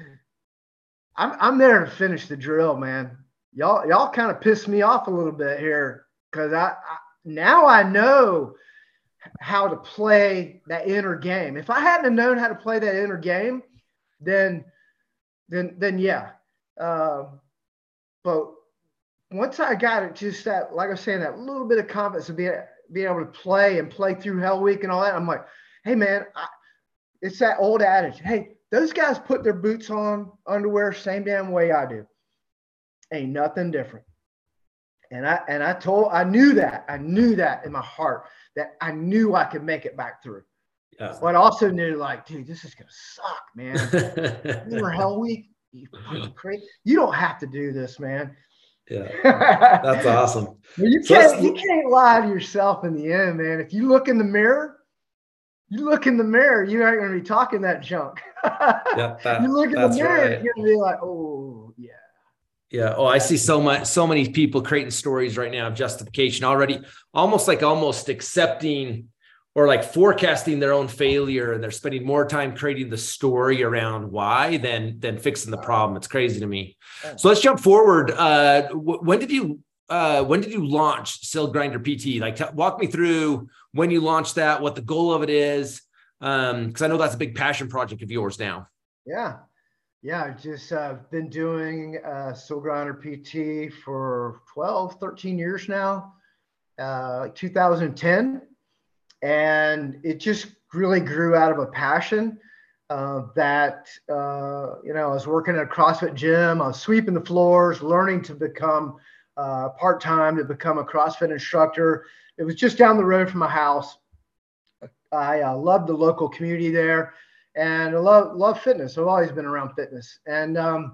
I'm, I'm there to finish the drill, man. Y'all, y'all kind of pissed me off a little bit here because I, I now I know how to play that inner game. If I hadn't have known how to play that inner game, then, then, then yeah. Uh, but once I got it, just that, like I was saying, that little bit of confidence of being, being able to play and play through Hell Week and all that, I'm like, hey, man, I, it's that old adage. Hey, those guys put their boots on, underwear, same damn way I do. Ain't nothing different. And I and I told, I knew that. I knew that in my heart, that I knew I could make it back through. Yeah. But I also knew, like, dude, this is going to suck, man. Remember Hell Week? You fucking crazy. You don't have to do this, man. Yeah, that's awesome. You So can't, let's- you can't lie to yourself in the end, man. If you look in the mirror, you look in the mirror, you ain't going to be talking that junk. Yeah, that- you look in the that's mirror, right. you're going to be like, oh, yeah. Yeah. Oh, I see so much, so many people creating stories right now of justification already, almost like almost accepting or like forecasting their own failure. And they're spending more time creating the story around why than, than fixing the problem. It's crazy to me. So let's jump forward. Uh, w- when did you, uh, when did you launch Sil Grinder P T? Like, t- walk me through when you launched that, what the goal of it is. Um, cause I know that's a big passion project of yours now. Yeah. Yeah, I've just uh, been doing uh, Sil Grinder P T for twelve, thirteen years now, uh, like two thousand ten. And it just really grew out of a passion uh, that, uh, you know, I was working at a CrossFit gym. I was sweeping the floors, learning to become uh, part-time, to become a CrossFit instructor. It was just down the road from my house. I uh, loved the local community there. And I love, love fitness. I've always been around fitness. And um,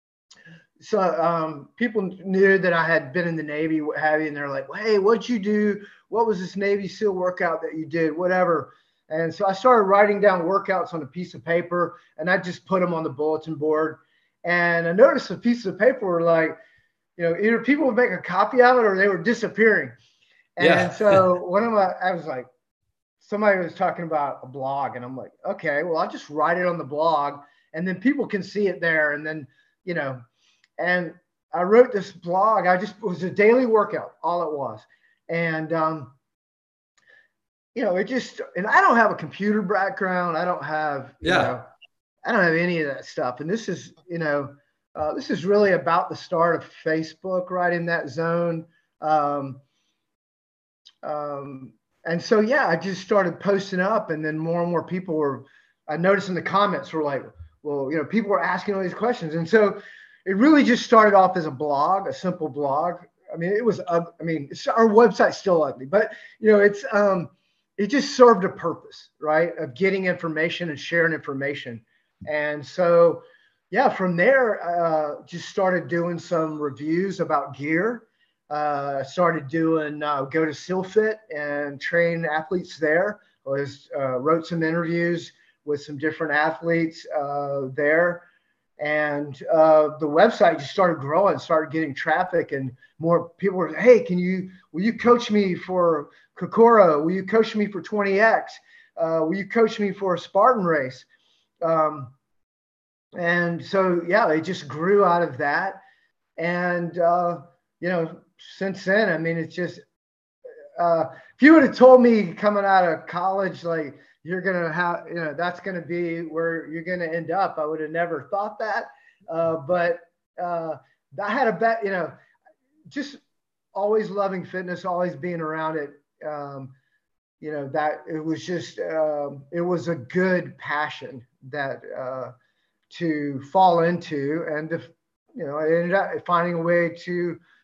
so um, people knew that I had been in the Navy, what have you, and they're like, well, hey, what'd you do? What was this Navy SEAL workout that you did? Whatever. And so I started writing down workouts on a piece of paper, and I just put them on the bulletin board. And I noticed the pieces of paper were like, you know, either people would make a copy of it or they were disappearing. And Yeah. so one of my, I was like, somebody was talking about a blog, and I'm like, okay, well, I'll just write it on the blog and then people can see it there. And then, you know, and I wrote this blog. I just, it was a daily workout, all it was. And, um, you know, it just, and I don't have a computer background. I don't have, you Yeah. know, I don't have any of that stuff. And this is, you know, uh, this is really about the start of Facebook, right in that zone. Um, um, And so, yeah, I just started posting up, and then more and more people were, I noticed in the comments were like, well, you know, people were asking all these questions. And so it really just started off as a blog, a simple blog. I mean, it was, uh, I mean, it's, our website's still ugly, but, you know, it's, um, it just served a purpose, right, of getting information and sharing information. And so, yeah, from there, uh, just started doing some reviews about gear. Uh, started doing uh, go to SEALFIT and train athletes there. Was uh, wrote some interviews with some different athletes uh, there, and uh, the website just started growing, started getting traffic, and more people were, hey, can you will you coach me for Kokoro? Will you coach me for twenty X? Uh, will you coach me for a Spartan race? Um, and so yeah, it just grew out of that, and uh, you know. Since then, I mean, it's just, uh, if you would have told me coming out of college, like you're going to have, you know, that's going to be where you're going to end up, I would have never thought that. Uh, but uh, I had a bet, you know, just always loving fitness, always being around it. Um, you know, that it was just, um, it was a good passion that uh, to fall into, and, to, you know, I ended up finding a way to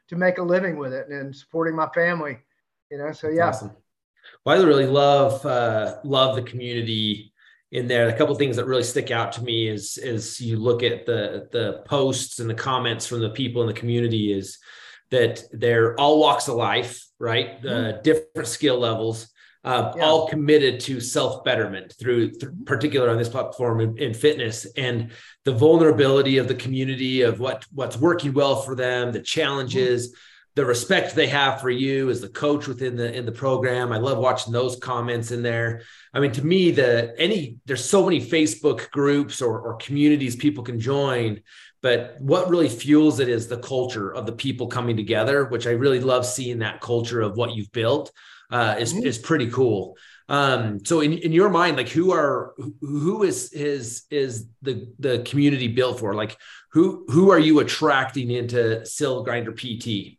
to make a living with it and supporting my family, you know? So, yeah. That's awesome. Well, I really love, uh, love the community in there. A couple of things that really stick out to me is, is you look at the, the posts and the comments from the people in the community is that they're all walks of life, right? Mm-hmm. Uh, different skill levels, uh, yeah. all committed to self-betterment through, th- particular on this platform in, in fitness, and the vulnerability of the community of what, what's working well for them, the challenges, mm-hmm. the respect they have for you as the coach within the, in the program. I love watching those comments in there. I mean, to me, the, any, there's so many Facebook groups or, or communities people can join, but what really fuels it is the culture of the people coming together, which I really love seeing. That culture of what you've built uh, is, mm-hmm. is pretty cool. Um, so in, in your mind, like who are, who is, is, is the, the community built for? Like who, who are you attracting into Sil Grinder P T?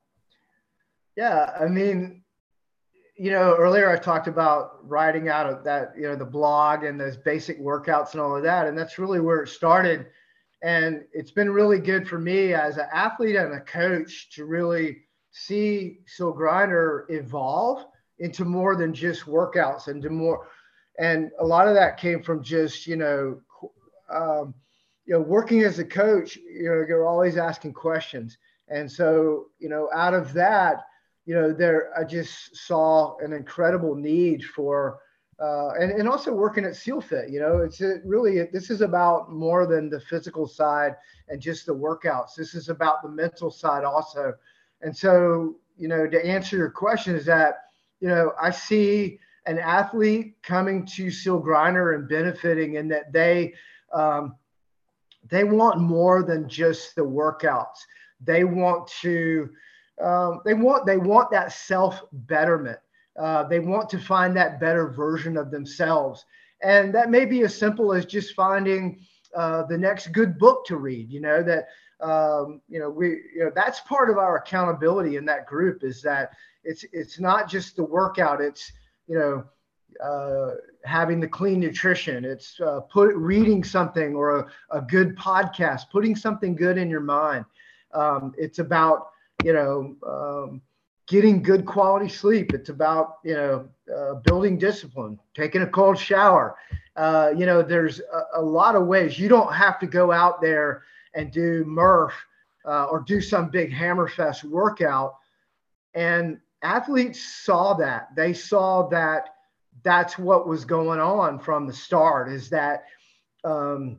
Yeah, I mean, you know, earlier I talked about writing out of that, you know, the blog and those basic workouts and all of that. And that's really where it started. And it's been really good for me as an athlete and a coach to really see Sil Grinder evolve into more than just workouts and to more. And a lot of that came from just, you know, um, you know, working as a coach, you know, you're always asking questions. And so, you know, out of that, you know, there, I just saw an incredible need for, uh, and, and also working at SealFit, you know, it's it really, this is about more than the physical side and just the workouts. This is about the mental side also. And so, you know, to answer your question is that, you know, I see an athlete coming to Sil Grinder and benefiting in that they, um, they want more than just the workouts. They want to, Um, they want they want that self-betterment. Uh, they want to find that better version of themselves. And that may be as simple as just finding uh, the next good book to read, you know, that, um, you know, we, you know, that's part of our accountability in that group is that it's, it's not just the workout. It's, you know, uh, having the clean nutrition. It's uh, put reading something or a, a good podcast, putting something good in your mind. Um, it's about, you know, um, getting good quality sleep. It's about, you know, uh, building discipline, taking a cold shower. Uh, you know, there's a, a lot of ways. You don't have to go out there and do Murph uh, or do some big Hammerfest workout. And athletes saw that. They saw that that's what was going on from the start is that um,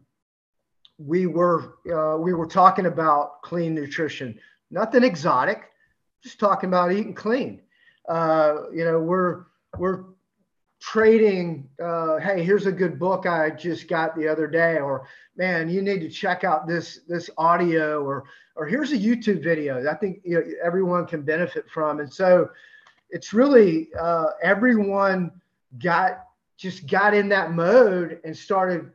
we were uh, we were talking about clean nutrition. Nothing exotic, just talking about eating clean. Uh, you know, we're we're trading. Uh, hey, here's a good book I just got the other day, or man, you need to check out this this audio, or or here's a YouTube video. I think you know, everyone can benefit from. And so, it's really uh, everyone got just got in that mode and started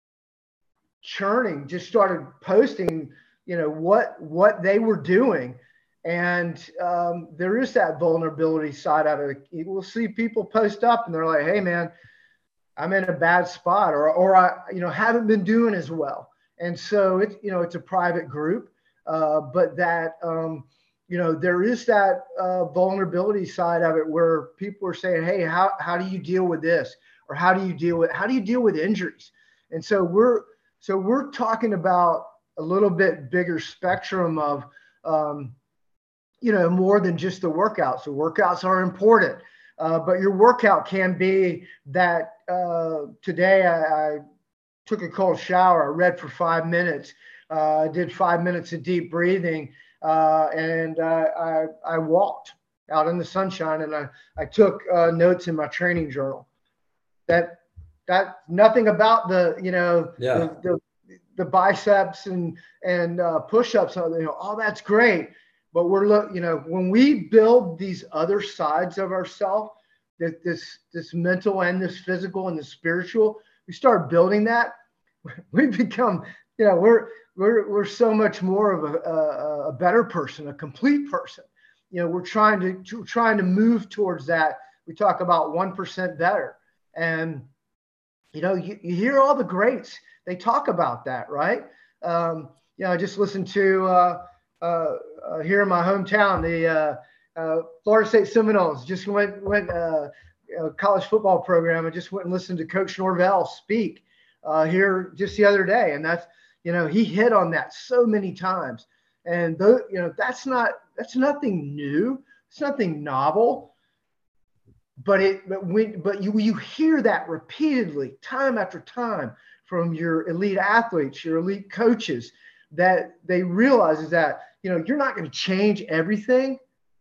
churning, just started posting. You know, what, what they were doing. And um, there is that vulnerability side of it. You will see people post up and they're like, hey man, I'm in a bad spot or, or I, you know, haven't been doing as well. And so it's, you know, it's a private group, uh, but that, um, you know, there is that uh, vulnerability side of it where people are saying, hey, how, how do you deal with this? Or how do you deal with, how do you deal with injuries? And so we're, so we're talking about a little bit bigger spectrum of, um, you know, more than just the workouts. The workouts are important, uh, but your workout can be that uh, today I, I took a cold shower, I read for five minutes, uh, I did five minutes of deep breathing, uh, and uh, I, I walked out in the sunshine and I, I took uh, notes in my training journal. That, that nothing about the, you know, yeah. the, the the biceps and, and uh, push-ups, you know, all that's great. But we're look, you know, when we build these other sides of ourselves, that this, this mental and this physical and the spiritual, we start building that, we become, you know, we're, we're, we're so much more of a, a, a better person, a complete person. You know, we're trying to, to trying to move towards that. We talk about one percent better. And, you know, you, you hear all the greats, they talk about that, right? Um, you know, I just listened to uh, uh, uh, here in my hometown, the uh, uh, Florida State Seminoles just went went uh, uh, college football program. I just went and listened to Coach Norvell speak uh, here just the other day, and that's, you know, he hit on that so many times. And though, you know, that's not that's nothing new. It's nothing novel. But it but when but you you hear that repeatedly, time after time, from your elite athletes, your elite coaches, that they realize is that, you know, you're not going to change everything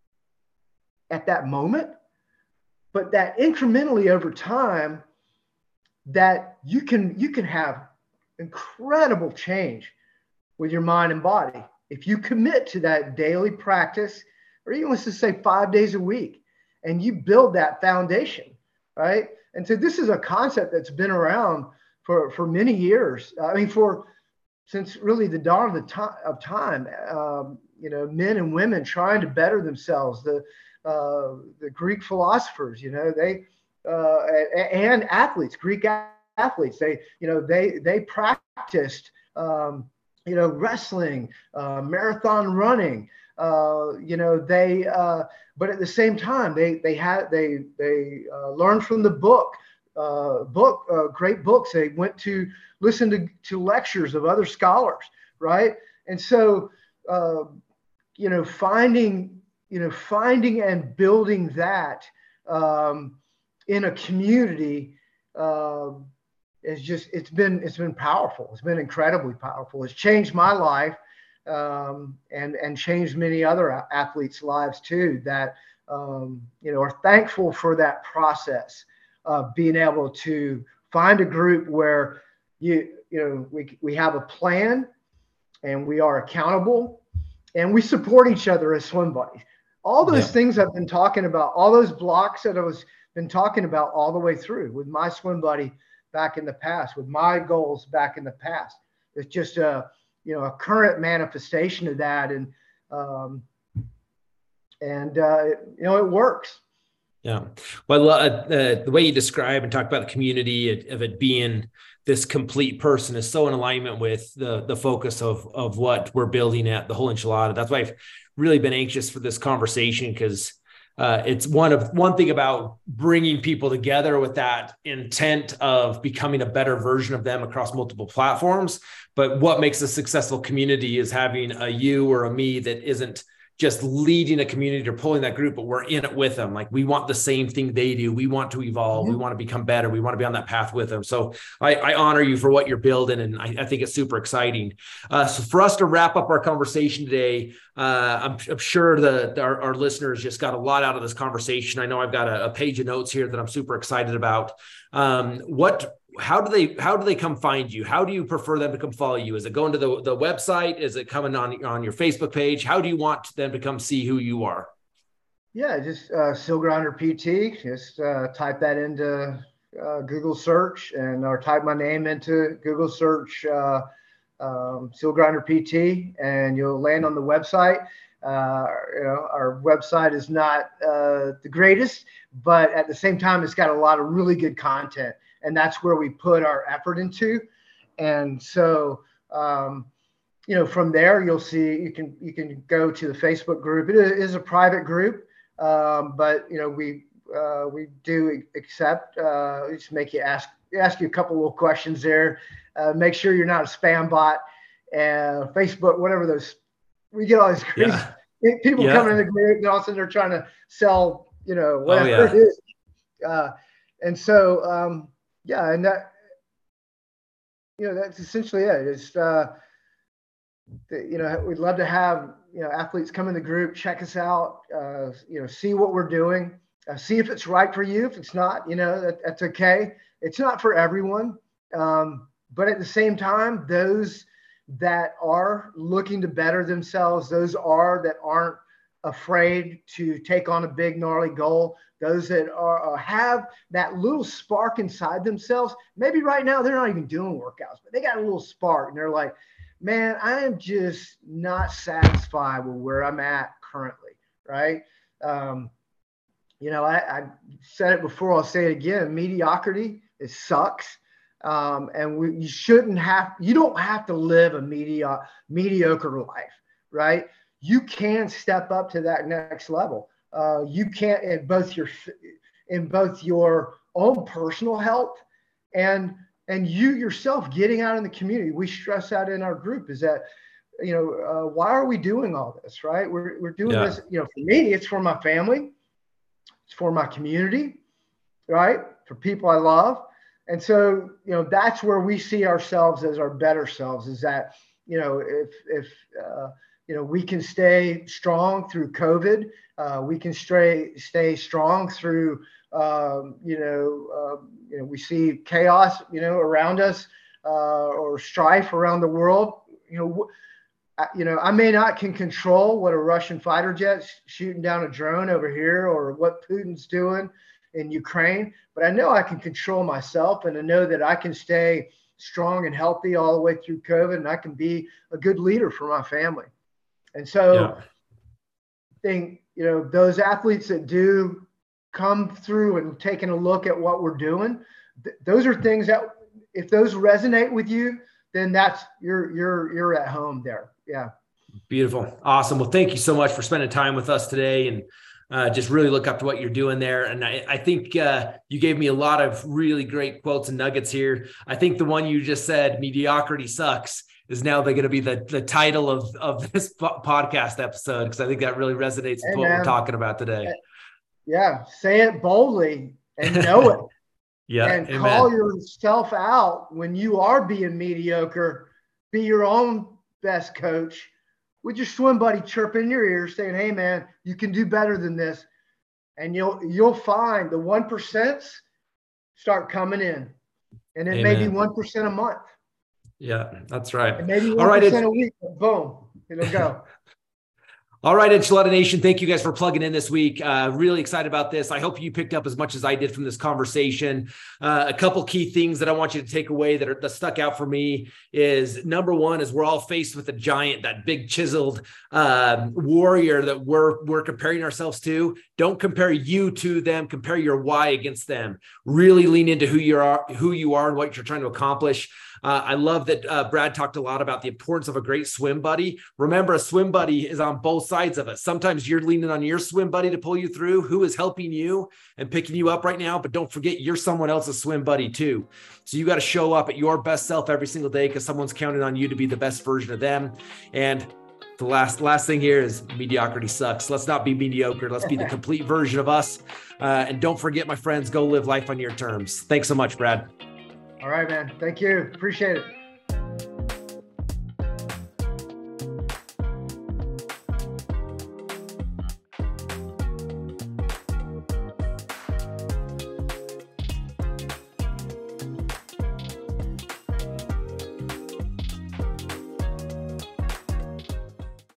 at that moment, but that incrementally over time, that you can you can have incredible change with your mind and body if you commit to that daily practice, or even let's just say five days a week, and you build that foundation, right? And so this is a concept that's been around for for many years. I mean, for since really the dawn of the time of time, um, you know, men and women trying to better themselves. The uh, the Greek philosophers, you know, they uh, and athletes, Greek athletes, they, you know, they they practiced, um, you know, wrestling, uh, marathon running. Uh, you know, they, uh, but at the same time, they they had they they uh, learned from the book, uh, book, uh, great books. They went to listen to to lectures of other scholars, right? And so, uh, you know, finding you know finding and building that um, in a community uh, is just it's been it's been powerful. It's been incredibly powerful. It's changed my life. Um, and and changed many other athletes' lives too, that um, you know are thankful for that process of being able to find a group where you you know we we have a plan, and we are accountable, and we support each other as swim buddies. All those yeah. things I've been talking about, all those blocks that I was been talking about all the way through with my swim buddy back in the past, with my goals back in the past. It's just a you know, a current manifestation of that. And, um, and, uh, you know, it works. Yeah. Well, uh, uh, the way you describe and talk about the community of it being this complete person is so in alignment with the the focus of, of what we're building at the Whole Enchilada. That's why I've really been anxious for this conversation, because Uh, it's one of one thing about bringing people together with that intent of becoming a better version of them across multiple platforms. But what makes a successful community is having a you or a me that isn't just leading a community or pulling that group, but we're in it with them. Like, we want the same thing they do. We want to evolve. Mm-hmm. We want to become better. We want to be on that path with them. So I, I honor you for what you're building, and I, I think it's super exciting. Uh, so for us to wrap up our conversation today, uh, I'm, I'm sure that our, our listeners just got a lot out of this conversation. I know I've got a, a page of notes here that I'm super excited about. Um, what How do they, how do they come find you? How do you prefer them to come follow you? Is it going to the, the website? Is it coming on, on your Facebook page? How do you want them to come see who you are? Yeah, just uh, Seal Grinder P T. Just uh, type that into uh, Google search, and or type my name into Google search, uh, um, Seal Grinder P T, and you'll land on the website. Uh, you know, our website is not uh, the greatest, but at the same time, it's got a lot of really good content. And that's where we put our effort into. And so, um, you know, from there, you'll see, you can, you can go to the Facebook group. It is a private group, um, but, you know, we, uh, we do accept, uh, just make you ask, ask you a couple little questions there. Uh, make sure you're not a spam bot, and Facebook, whatever those, we get all these crazy yeah. people yeah. coming in the group, and all of a sudden they're trying to sell, you know, whatever oh, yeah. it is. Uh, and so, um, yeah, and that, you know, that's essentially it. It's, uh, the, you know, we'd love to have, you know, athletes come in the group, check us out, uh, you know, see what we're doing, uh, see if it's right for you. If it's not, you know, that, that's okay. It's not for everyone. Um, but at the same time, those that are looking to better themselves, those are that aren't afraid to take on a big, gnarly goal, those that are uh, have that little spark inside themselves. Maybe right now they're not even doing workouts, but they got a little spark, and they're like, man, I am just not satisfied with where I'm at currently, right? Um, you know, I, I said it before, I'll say it again, mediocrity, it sucks. Um, and we, you shouldn't have, you don't have to live a medio, mediocre life, right? you can step up to that next level. Uh, you can't in both your in both your own personal health and and you yourself getting out in the community. We stress that in our group is that, you know, uh, why are we doing all this, right? We're, we're doing yeah. this, you know, for me, it's for my family. It's for my community, right? For people I love. And so, you know, that's where we see ourselves as our better selves is that, you know, if, if uh, you know, we can stay strong through COVID, uh, we can stay, stay strong through, um, you know, uh, you know, we see chaos, you know, around us uh, or strife around the world, you know, You know, I may not can control what a Russian fighter jet's shooting down a drone over here or what Putin's doing in Ukraine, but I know I can control myself and I know that I can stay strong and healthy all the way through COVID and I can be a good leader for my family. And so yeah. I think, you know, those athletes that do come through and taking a look at what we're doing, th- those are things that if those resonate with you, then that's you're you're you're at home there. Yeah. Beautiful. Awesome. Well, thank you so much for spending time with us today and uh, just really look up to what you're doing there. And I, I think uh, you gave me a lot of really great quotes and nuggets here. I think the one you just said, mediocrity sucks, is now going to be the, the title of, of this po- podcast episode, because I think that really resonates with hey, what man. we're talking about today. Yeah. Say it boldly and know it. Yeah. And amen. Call yourself out when you are being mediocre. Be your own best coach with your swim buddy chirp in your ear saying, hey man, you can do better than this. And you'll, you'll find the one percent start coming in and it may be one percent a month. Yeah, that's right. And maybe one percent All right, a week, boom, it'll go. All right, Enchilada Nation, thank you guys for plugging in this week. Uh, really excited about this. I hope you picked up as much as I did from this conversation. Uh, a couple key things that I want you to take away that, are, that stuck out for me is, number one, is we're all faced with a giant, that big chiseled uh, warrior that we're, we're comparing ourselves to. Don't compare you to them. Compare your why against them. Really lean into who you are, who you are and what you're trying to accomplish. Uh, I love that uh, Brad talked a lot about the importance of a great swim buddy. Remember, a swim buddy is on both sides of it. Sometimes you're leaning on your swim buddy to pull you through, who is helping you and picking you up right now. But don't forget, you're someone else's swim buddy too. So you got to show up at your best self every single day because someone's counting on you to be the best version of them. And the last last thing here is mediocrity sucks. Let's not be mediocre. Let's be the complete version of us. Uh, and don't forget, my friends, go live life on your terms. Thanks so much, Brad. All right, man. Thank you. Appreciate it.